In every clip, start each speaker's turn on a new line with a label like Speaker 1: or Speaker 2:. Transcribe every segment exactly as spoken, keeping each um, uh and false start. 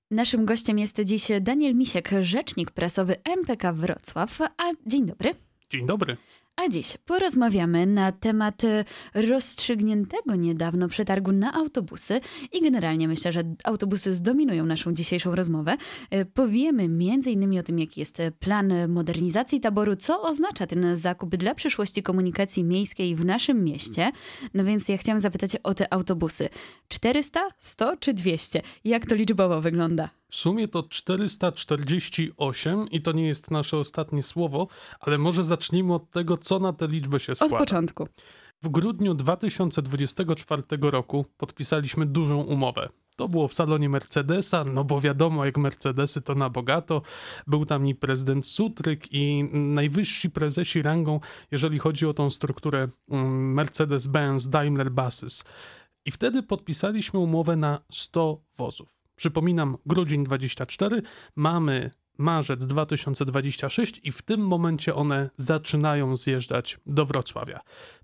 Speaker 1: Naszym gościem jest dziś Daniel Misiek, rzecznik prasowy M P K Wrocław. A dzień dobry.
Speaker 2: Dzień dobry.
Speaker 1: A dziś porozmawiamy na temat rozstrzygniętego niedawno przetargu na autobusy i generalnie myślę, że autobusy zdominują naszą dzisiejszą rozmowę. Powiemy między innymi o tym, jaki jest plan modernizacji taboru, co oznacza ten zakup dla przyszłości komunikacji miejskiej w naszym mieście. No więc ja chciałam zapytać o te autobusy. czterysta, sto czy dwieście? Jak to liczbowo wygląda?
Speaker 2: W sumie to czterysta czterdzieści osiem i to nie jest nasze ostatnie słowo, ale może zacznijmy od tego, co na tę liczbę się składa.
Speaker 1: Od początku.
Speaker 2: W grudniu dwa tysiące dwudziestego czwartego roku podpisaliśmy dużą umowę. To było w salonie Mercedesa, no bo wiadomo, jak Mercedesy to na bogato. Był tam i prezydent Sutryk i najwyżsi prezesi rangą, jeżeli chodzi o tą strukturę Mercedes-Benz, Daimler Buses. I wtedy podpisaliśmy umowę na sto wozów. Przypominam, grudzień dwudziesty czwarty, mamy marzec dwa tysiące dwudziesty szósty i w tym momencie one zaczynają zjeżdżać do Wrocławia.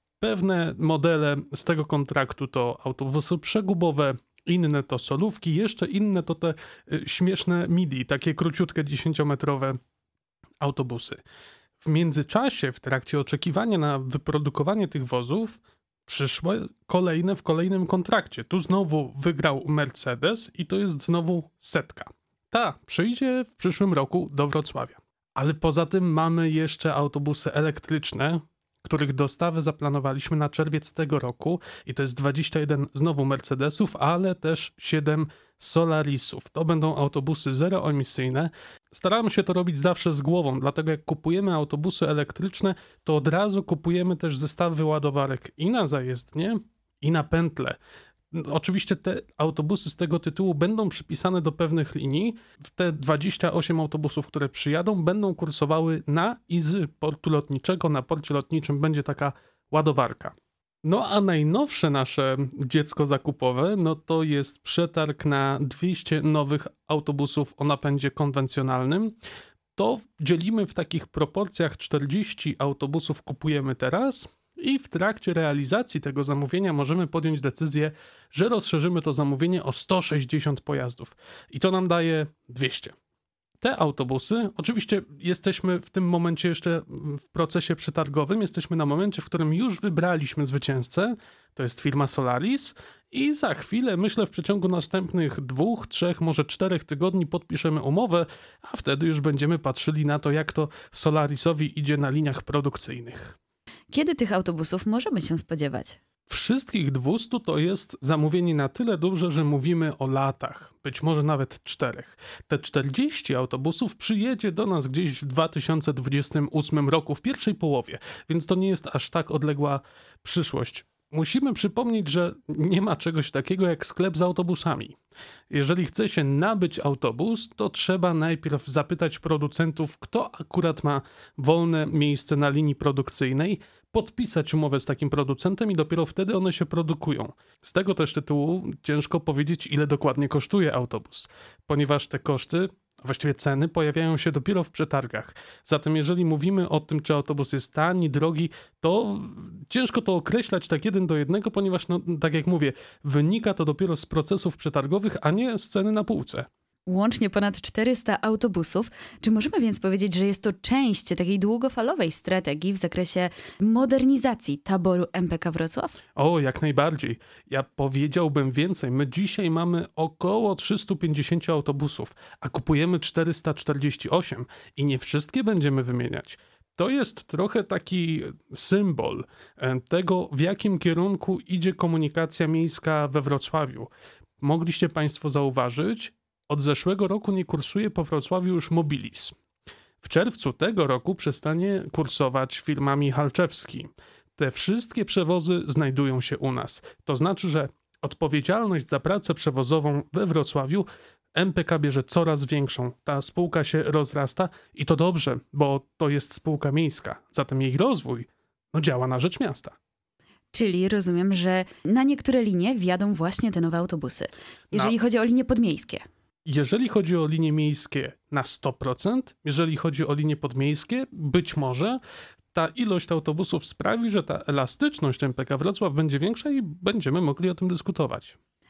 Speaker 2: Pewne modele z tego kontraktu to autobusy przegubowe, inne to solówki, jeszcze inne to te y, śmieszne midi, takie króciutkie dziesięciometrowe autobusy. W międzyczasie, w trakcie oczekiwania na wyprodukowanie tych wozów, przyszły kolejne w kolejnym kontrakcie. Tu znowu wygrał Mercedes i to jest znowu setka. Ta przyjdzie w przyszłym roku do Wrocławia. Ale poza tym mamy jeszcze autobusy elektryczne, których dostawę zaplanowaliśmy na czerwiec tego roku i to jest dwadzieścia jeden znowu Mercedesów, ale też siedem Solarisów. To będą autobusy zeroemisyjne. Staramy się to robić zawsze z głową, dlatego jak kupujemy autobusy elektryczne, to od razu kupujemy też zestawy ładowarek i na zajezdnię, i na pętle. Oczywiście te autobusy z tego tytułu będą przypisane do pewnych linii. Te dwadzieścia osiem autobusów, które przyjadą, będą kursowały na i z portu lotniczego. Na porcie lotniczym będzie taka ładowarka. No a najnowsze nasze dziecko zakupowe, no to jest przetarg na dwieście nowych autobusów o napędzie konwencjonalnym. To dzielimy w takich proporcjach: czterdzieści autobusów kupujemy teraz i w trakcie realizacji tego zamówienia możemy podjąć decyzję, że rozszerzymy to zamówienie o sto sześćdziesiąt pojazdów. I to nam daje dwieście. Te autobusy, oczywiście jesteśmy w tym momencie jeszcze w procesie przetargowym, jesteśmy na momencie, w którym już wybraliśmy zwycięzcę, to jest firma Solaris i za chwilę, myślę w przeciągu następnych dwóch, trzech, może czterech tygodni podpiszemy umowę, a wtedy już będziemy patrzyli na to, jak to Solarisowi idzie na liniach produkcyjnych.
Speaker 1: Kiedy tych autobusów możemy się spodziewać?
Speaker 2: Wszystkich dwieście to jest zamówienie na tyle duże, że mówimy o latach, być może nawet czterech. Te czterdzieści autobusów przyjedzie do nas gdzieś w dwa tysiące dwudziestym ósmym roku, w pierwszej połowie, więc to nie jest aż tak odległa przyszłość. Musimy przypomnieć, że nie ma czegoś takiego jak sklep z autobusami. Jeżeli chce się nabyć autobus, to trzeba najpierw zapytać producentów, kto akurat ma wolne miejsce na linii produkcyjnej, podpisać umowę z takim producentem i dopiero wtedy one się produkują. Z tego też tytułu ciężko powiedzieć, ile dokładnie kosztuje autobus, ponieważ te koszty, a właściwie ceny, pojawiają się dopiero w przetargach. Zatem jeżeli mówimy o tym, czy autobus jest tani, drogi, to ciężko to określać tak jeden do jednego, ponieważ, no, tak jak mówię, wynika to dopiero z procesów przetargowych, a nie z ceny na półce.
Speaker 1: Łącznie ponad czterysta autobusów. Czy możemy więc powiedzieć, że jest to część takiej długofalowej strategii w zakresie modernizacji taboru M P K Wrocław?
Speaker 2: O, jak najbardziej. Ja powiedziałbym więcej. My dzisiaj mamy około trzysta pięćdziesiąt autobusów, a kupujemy czterysta czterdzieści osiem i nie wszystkie będziemy wymieniać. To jest trochę taki symbol tego, w jakim kierunku idzie komunikacja miejska we Wrocławiu. Mogliście Państwo zauważyć, od zeszłego roku nie kursuje po Wrocławiu już Mobilis. W czerwcu tego roku przestanie kursować firma Michalczewski. Te wszystkie przewozy znajdują się u nas. To znaczy, że odpowiedzialność za pracę przewozową we Wrocławiu M P K bierze coraz większą. Ta spółka się rozrasta i to dobrze, bo to jest spółka miejska. Zatem jej rozwój no, działa na rzecz miasta.
Speaker 1: Czyli rozumiem, że na niektóre linie wjadą właśnie te nowe autobusy. Jeżeli
Speaker 2: Na...
Speaker 1: chodzi o linie podmiejskie.
Speaker 2: Jeżeli chodzi o linie miejskie na sto procent, jeżeli chodzi o linie podmiejskie, być może ta ilość autobusów sprawi, że ta elastyczność M P K Wrocław będzie większa i będziemy mogli o tym dyskutować.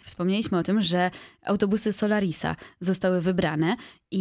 Speaker 1: Wspomnieliśmy o tym, że autobusy Solarisa zostały wybrane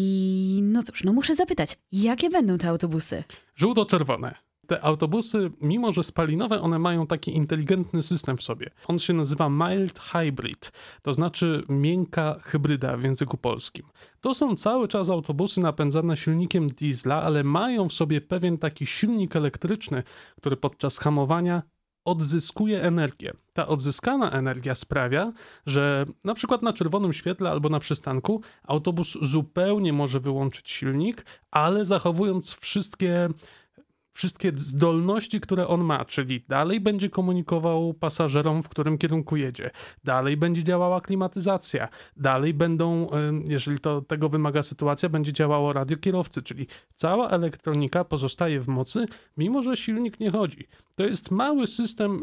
Speaker 1: i no cóż, no muszę zapytać, jakie będą te autobusy?
Speaker 2: Żółto-czerwone. Te autobusy, mimo że spalinowe, one mają taki inteligentny system w sobie. On się nazywa mild hybrid, to znaczy miękka hybryda w języku polskim. To są cały czas autobusy napędzane silnikiem diesla, ale mają w sobie pewien taki silnik elektryczny, który podczas hamowania odzyskuje energię. Ta odzyskana energia sprawia, że na przykład na czerwonym świetle albo na przystanku autobus zupełnie może wyłączyć silnik, ale zachowując wszystkie wszystkie zdolności, które on ma, czyli dalej będzie komunikował pasażerom, w którym kierunku jedzie, dalej będzie działała klimatyzacja, dalej będą, jeżeli to tego wymaga sytuacja, będzie działało radio kierowcy, czyli cała elektronika pozostaje w mocy, mimo że silnik nie chodzi. To jest mały system,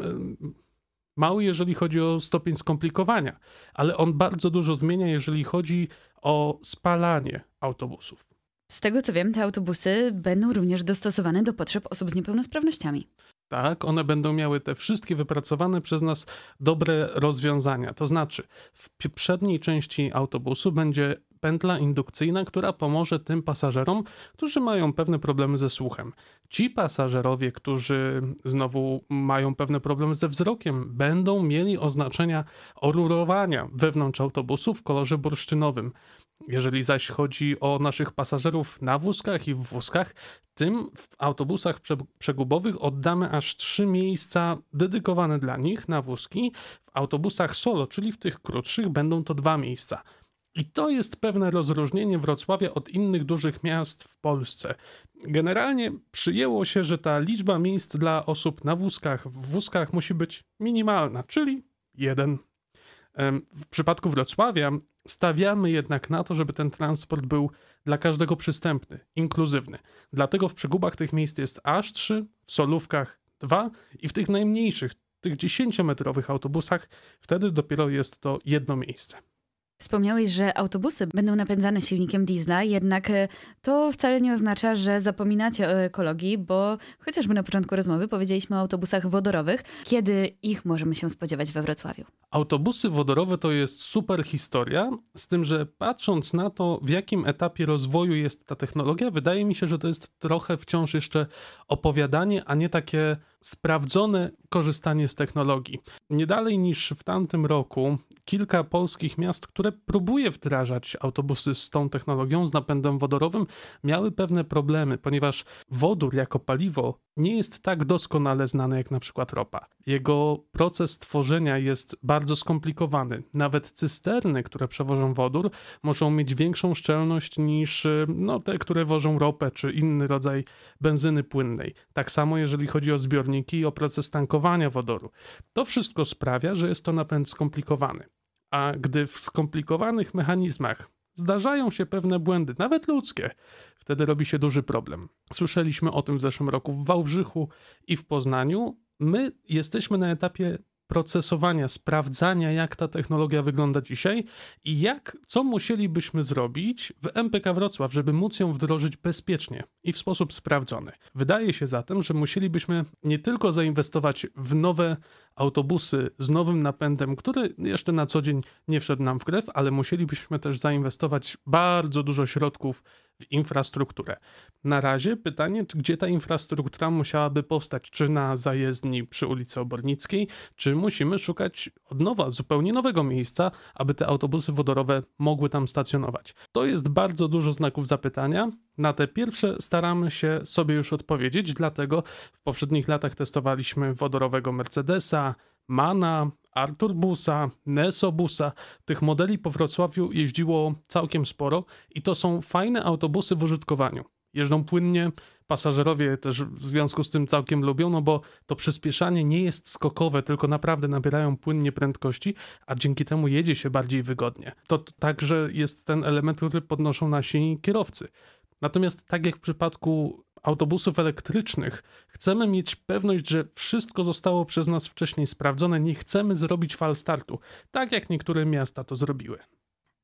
Speaker 2: mały jeżeli chodzi o stopień skomplikowania, ale on bardzo dużo zmienia, jeżeli chodzi o spalanie autobusów.
Speaker 1: Z tego co wiem, te autobusy będą również dostosowane do potrzeb osób z niepełnosprawnościami.
Speaker 2: Tak, one będą miały te wszystkie wypracowane przez nas dobre rozwiązania. To znaczy, w przedniej części autobusu będzie pętla indukcyjna, która pomoże tym pasażerom, którzy mają pewne problemy ze słuchem. Ci pasażerowie, którzy znowu mają pewne problemy ze wzrokiem, będą mieli oznaczenia orurowania wewnątrz autobusu w kolorze bursztynowym. Jeżeli zaś chodzi o naszych pasażerów na wózkach i w wózkach, tym w autobusach przegubowych oddamy aż trzy miejsca dedykowane dla nich na wózki. W autobusach solo, czyli w tych krótszych, będą to dwa miejsca. I to jest pewne rozróżnienie Wrocławia od innych dużych miast w Polsce. Generalnie przyjęło się, że ta liczba miejsc dla osób na wózkach w wózkach musi być minimalna, czyli jeden. W przypadku Wrocławia stawiamy jednak na to, żeby ten transport był dla każdego przystępny, inkluzywny. Dlatego w przegubach tych miejsc jest aż trzy, w solówkach dwa i w tych najmniejszych, tych dziesięciometrowych autobusach wtedy dopiero jest to jedno miejsce.
Speaker 1: Wspomniałeś, że autobusy będą napędzane silnikiem diesla, jednak to wcale nie oznacza, że zapominacie o ekologii, bo chociażby na początku rozmowy powiedzieliśmy o autobusach wodorowych. Kiedy ich możemy się spodziewać we Wrocławiu?
Speaker 2: Autobusy wodorowe to jest super historia, z tym, że patrząc na to, w jakim etapie rozwoju jest ta technologia, wydaje mi się, że to jest trochę wciąż jeszcze opowiadanie, a nie takie sprawdzone korzystanie z technologii. Nie dalej niż w tamtym roku kilka polskich miast, które próbuje wdrażać autobusy z tą technologią, z napędem wodorowym, miały pewne problemy, ponieważ wodór jako paliwo nie jest tak doskonale znany jak na przykład ropa. Jego proces tworzenia jest bardzo skomplikowany. Nawet cysterny, które przewożą wodór, muszą mieć większą szczelność niż no, te, które wożą ropę czy inny rodzaj benzyny płynnej. Tak samo jeżeli chodzi o zbiorniki i o proces tankowania wodoru. To wszystko sprawia, że jest to napęd skomplikowany. A gdy w skomplikowanych mechanizmach zdarzają się pewne błędy, nawet ludzkie, wtedy robi się duży problem. Słyszeliśmy o tym w zeszłym roku w Wałbrzychu i w Poznaniu. My jesteśmy na etapie procesowania, sprawdzania, jak ta technologia wygląda dzisiaj i jak, co musielibyśmy zrobić w M P K Wrocław, żeby móc ją wdrożyć bezpiecznie i w sposób sprawdzony. Wydaje się zatem, że musielibyśmy nie tylko zainwestować w nowe autobusy z nowym napędem, który jeszcze na co dzień nie wszedł nam w krew, ale musielibyśmy też zainwestować bardzo dużo środków w infrastrukturę. Na razie pytanie, gdzie ta infrastruktura musiałaby powstać, czy na zajezdni przy ulicy Obornickiej, czy musimy szukać od nowa, zupełnie nowego miejsca, aby te autobusy wodorowe mogły tam stacjonować. To jest bardzo dużo znaków zapytania. Na te pierwsze staramy się sobie już odpowiedzieć, dlatego w poprzednich latach testowaliśmy wodorowego Mercedesa, Mana, Arturbusa, Nesobusa. Tych modeli po Wrocławiu jeździło całkiem sporo i to są fajne autobusy w użytkowaniu. Jeżdżą płynnie, pasażerowie też w związku z tym całkiem lubią, no bo to przyspieszanie nie jest skokowe, tylko naprawdę nabierają płynnie prędkości, a dzięki temu jedzie się bardziej wygodnie. To także jest ten element, który podnoszą nasi kierowcy. Natomiast tak jak w przypadku autobusów elektrycznych, chcemy mieć pewność, że wszystko zostało przez nas wcześniej sprawdzone, nie chcemy zrobić fal startu, tak jak niektóre miasta to zrobiły.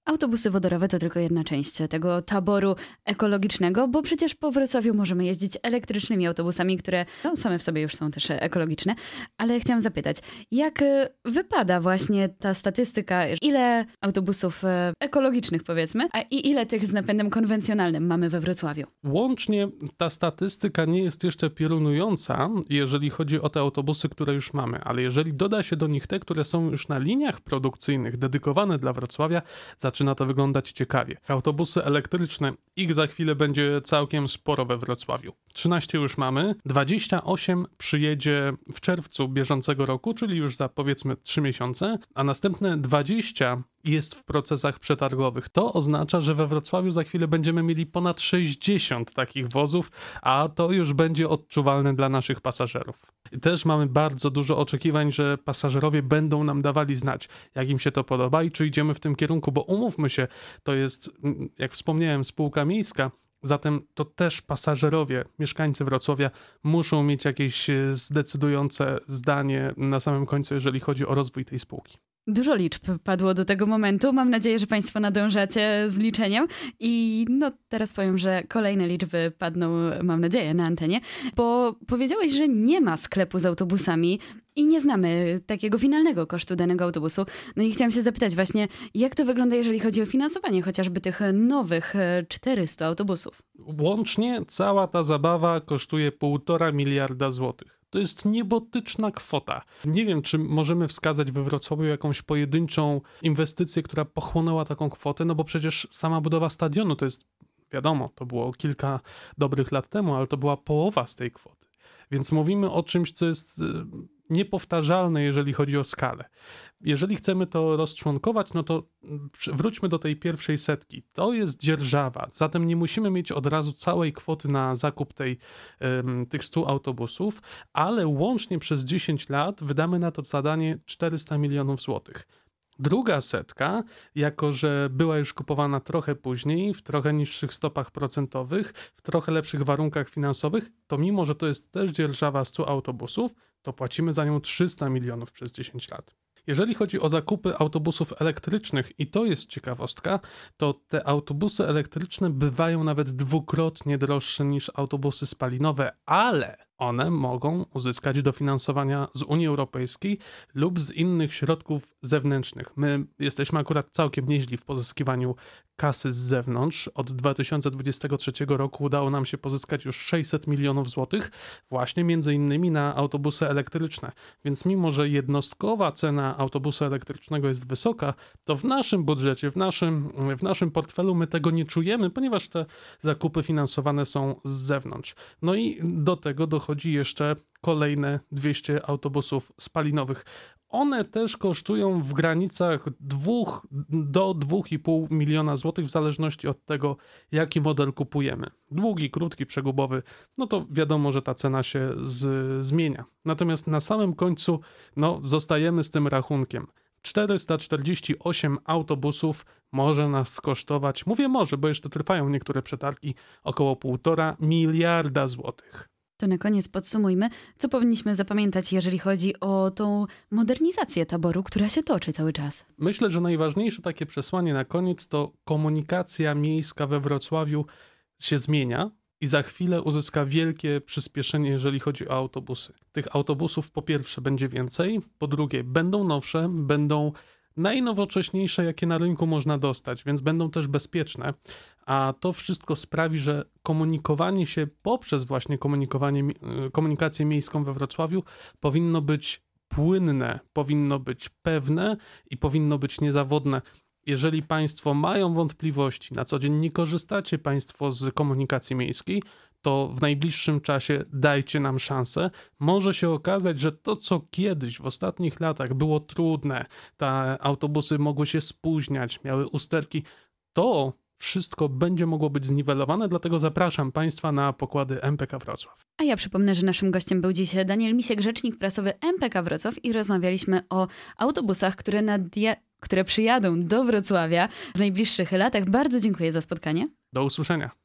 Speaker 1: Autobusy wodorowe to tylko jedna część tego taboru ekologicznego, bo przecież po Wrocławiu możemy jeździć elektrycznymi autobusami, które no, same w sobie już są też ekologiczne. Ale chciałam zapytać, jak y, wypada właśnie ta statystyka, ile autobusów y, ekologicznych powiedzmy, a i ile tych z napędem konwencjonalnym mamy we Wrocławiu?
Speaker 2: Łącznie ta statystyka nie jest jeszcze piorunująca, jeżeli chodzi o te autobusy, które już mamy, ale jeżeli doda się do nich te, które są już na liniach produkcyjnych dedykowane dla Wrocławia, zaczyna to wyglądać ciekawie. Autobusy elektryczne, ich za chwilę będzie całkiem sporo we Wrocławiu. trzynaście już mamy, dwadzieścia osiem przyjedzie w czerwcu bieżącego roku, czyli już za powiedzmy trzy miesiące, a następne dwadzieścia jest w procesach przetargowych. To oznacza, że we Wrocławiu za chwilę będziemy mieli ponad sześćdziesiąt takich wozów, a to już będzie odczuwalne dla naszych pasażerów. I też mamy bardzo dużo oczekiwań, że pasażerowie będą nam dawali znać, jak im się to podoba i czy idziemy w tym kierunku, bo umówmy się, to jest, jak wspomniałem, spółka miejska, zatem to też pasażerowie, mieszkańcy Wrocławia muszą mieć jakieś zdecydujące zdanie na samym końcu, jeżeli chodzi o rozwój tej spółki.
Speaker 1: Dużo liczb padło do tego momentu. Mam nadzieję, że Państwo nadążacie z liczeniem. I no teraz powiem, że kolejne liczby padną, mam nadzieję, na antenie. Bo powiedziałeś, że nie ma sklepu z autobusami i nie znamy takiego finalnego kosztu danego autobusu. No i chciałam się zapytać właśnie, jak to wygląda, jeżeli chodzi o finansowanie chociażby tych nowych czterystu autobusów?
Speaker 2: Łącznie cała ta zabawa kosztuje półtora miliarda złotych. To jest niebotyczna kwota. Nie wiem, czy możemy wskazać we Wrocławiu jakąś pojedynczą inwestycję, która pochłonęła taką kwotę, no bo przecież sama budowa stadionu to jest, wiadomo, to było kilka dobrych lat temu, ale to była połowa z tej kwoty. Więc mówimy o czymś, co jest niepowtarzalne, jeżeli chodzi o skalę. Jeżeli chcemy to rozczłonkować, no to wróćmy do tej pierwszej setki. To jest dzierżawa, zatem nie musimy mieć od razu całej kwoty na zakup tej, tych stu autobusów, ale łącznie przez dziesięć lat wydamy na to zadanie czterysta milionów złotych. Druga setka, jako że była już kupowana trochę później, w trochę niższych stopach procentowych, w trochę lepszych warunkach finansowych, to mimo, że to jest też dzierżawa stu autobusów, to płacimy za nią trzysta milionów przez dziesięć lat. Jeżeli chodzi o zakupy autobusów elektrycznych, i to jest ciekawostka, to te autobusy elektryczne bywają nawet dwukrotnie droższe niż autobusy spalinowe, ale one mogą uzyskać dofinansowania z Unii Europejskiej lub z innych środków zewnętrznych. My jesteśmy akurat całkiem nieźli w pozyskiwaniu kasy z zewnątrz. Od dwa tysiące dwudziestego trzeciego roku udało nam się pozyskać już sześćset milionów złotych właśnie między innymi na autobusy elektryczne. Więc mimo, że jednostkowa cena autobusu elektrycznego jest wysoka, to w naszym budżecie, w naszym, w naszym portfelu my tego nie czujemy, ponieważ te zakupy finansowane są z zewnątrz. No i do tego dochodzi jeszcze kolejne dwieście autobusów spalinowych. One też kosztują w granicach dwóch do dwóch i pół miliona złotych w zależności od tego, jaki model kupujemy. Długi, krótki, przegubowy, no to wiadomo, że ta cena się z, zmienia. Natomiast na samym końcu no, zostajemy z tym rachunkiem. czterysta czterdzieści osiem autobusów może nas kosztować, mówię może, bo jeszcze trwają niektóre przetargi, około półtora miliarda złotych.
Speaker 1: To na koniec podsumujmy, co powinniśmy zapamiętać, jeżeli chodzi o tą modernizację taboru, która się toczy cały czas.
Speaker 2: Myślę, że najważniejsze takie przesłanie na koniec to komunikacja miejska we Wrocławiu się zmienia i za chwilę uzyska wielkie przyspieszenie, jeżeli chodzi o autobusy. Tych autobusów po pierwsze będzie więcej, po drugie będą nowsze, będą najnowocześniejsze, jakie na rynku można dostać, więc będą też bezpieczne, a to wszystko sprawi, że komunikowanie się poprzez właśnie komunikowanie, komunikację miejską we Wrocławiu powinno być płynne, powinno być pewne i powinno być niezawodne. Jeżeli Państwo mają wątpliwości, na co dzień nie korzystacie Państwo z komunikacji miejskiej, to w najbliższym czasie dajcie nam szansę. Może się okazać, że to, co kiedyś w ostatnich latach było trudne, te autobusy mogły się spóźniać, miały usterki, to wszystko będzie mogło być zniwelowane, dlatego zapraszam Państwa na pokłady M P K Wrocław.
Speaker 1: A ja przypomnę, że naszym gościem był dziś Daniel Misiek, rzecznik prasowy M P K Wrocław i rozmawialiśmy o autobusach, które, nadia- które przyjadą do Wrocławia w najbliższych latach. Bardzo dziękuję za spotkanie.
Speaker 2: Do usłyszenia.